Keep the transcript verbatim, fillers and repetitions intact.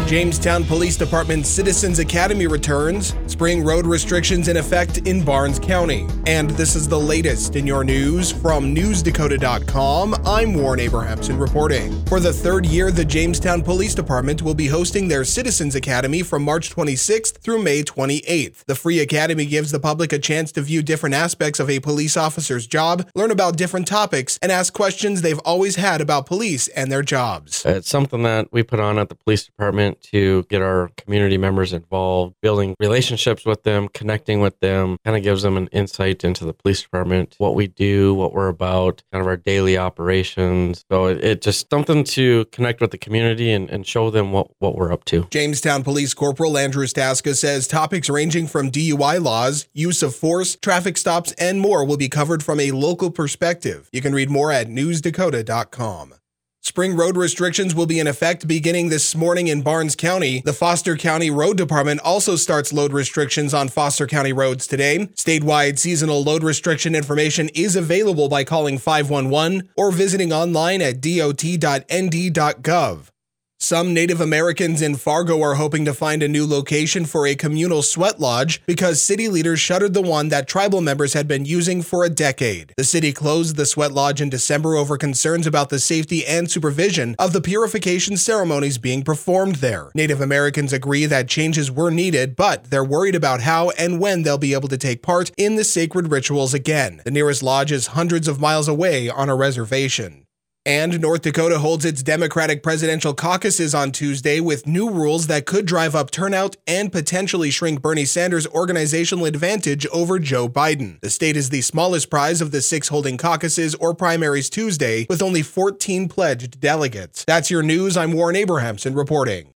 Jamestown Police Department Citizens Academy returns, spring road restrictions in effect in Barnes County. And this is the latest in your news from news dakota dot com. I'm Warren Abrahamson reporting. For the third year, the Jamestown Police Department will be hosting their Citizens Academy from March twenty-sixth through May twenty-eighth. The free academy gives the public a chance to view different aspects of a police officer's job, learn about different topics, and ask questions they've always had about police and their jobs. It's something that we put on at the police department to get our community members involved, building relationships with them, connecting with them, kind of gives them an insight into the police department, what we do, what we're about, kind of our daily operations. So it, it just something to connect with the community and, and show them what, what we're up to. Jamestown Police Corporal Andrew Staska says topics ranging from D U I laws, use of force, traffic stops, and more will be covered from a local perspective. You can read more at news dakota dot com. Spring road restrictions will be in effect beginning this morning in Barnes County. The Foster County Road Department also starts load restrictions on Foster County roads today. Statewide seasonal load restriction information is available by calling five one one or visiting online at D O T dot N D dot gov. Some Native Americans in Fargo are hoping to find a new location for a communal sweat lodge because city leaders shuttered the one that tribal members had been using for a decade. The city closed the sweat lodge in December over concerns about the safety and supervision of the purification ceremonies being performed there. Native Americans agree that changes were needed, but they're worried about how and when they'll be able to take part in the sacred rituals again. The nearest lodge is hundreds of miles away on a reservation. And North Dakota holds its Democratic presidential caucuses on Tuesday with new rules that could drive up turnout and potentially shrink Bernie Sanders' organizational advantage over Joe Biden. The state is the smallest prize of the six holding caucuses or primaries Tuesday, with only fourteen pledged delegates. That's your news. I'm Warren Abrahamson reporting.